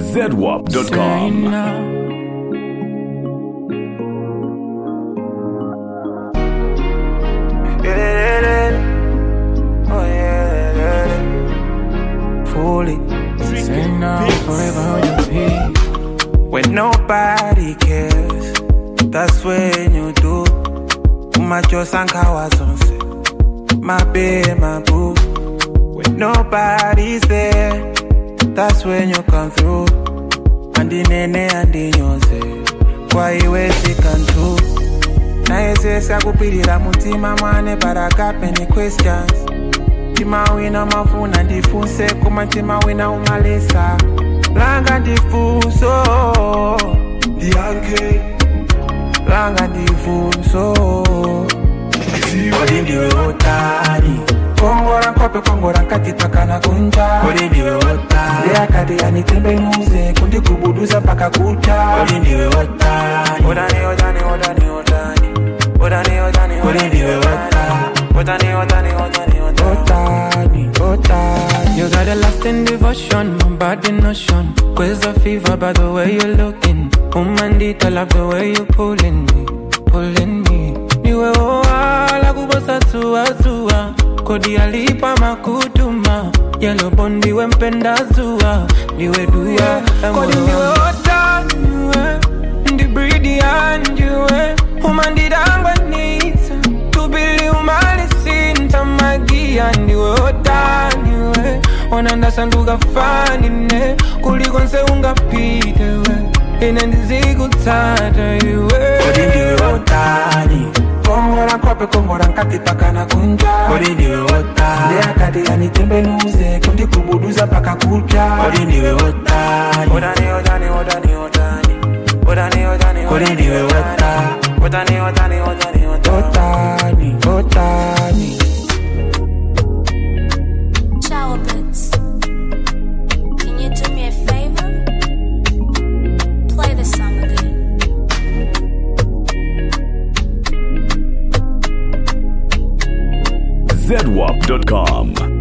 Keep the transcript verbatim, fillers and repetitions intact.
Z W A P dot com. Say now, forever hold your peace. When nobody cares, that's when you do. Umacho sankawa sonse, my babe, my boo. When nobody's there, that's when you come through. And the nene and the nyose, kwa iwe sikantu. Na ese sakupirira mutima mwane, but I got many questions. Tima wina mafuna ndifunse kuma tima wina umalesa langa ndifunso dianke langa ndifunso kodi ndiwe otani kongora kope kongora nkatitakana kunja kodi ndiwe otani ndea kadi anitembe nuze kundi kubuduza paka kucha kodi ndiwe otani odani odani odani odani odani odani kodi ndiwe otani odani odani odani Otani, Otani. You got a lasting devotion, my body notion. Quiz a fever by the way you're looking. Umandita, love the way you're pulling me, pulling me. Niwe oa, la kubosa tua tua. Kodi alipa makutuma. Yellow bondi wempenda zua. Niwe dua, kodi niwe otani, niwe. Ndi breedy and niwe. Umandita angwanisa. Tubili umalisinta magia. Niwe otani we. Onanda sanduga fani ne. Kuliko nse ungapite we. Ine ndizigu tada iwe. Kodi ndiwe otani. Kongora kope kongora nkatipaka na kunja. Kodi ndiwe otani. Ndea kadi anitembe nuze. Kundi kubuduza paka kucha. Kodi ndiwe otani. Odani odani odani odani. Odani odani kodi ndiwe otani. Odani odani odani odani. Otani otani. Chalabits, can you do me a favor? Play the song again. Z W A P dot com.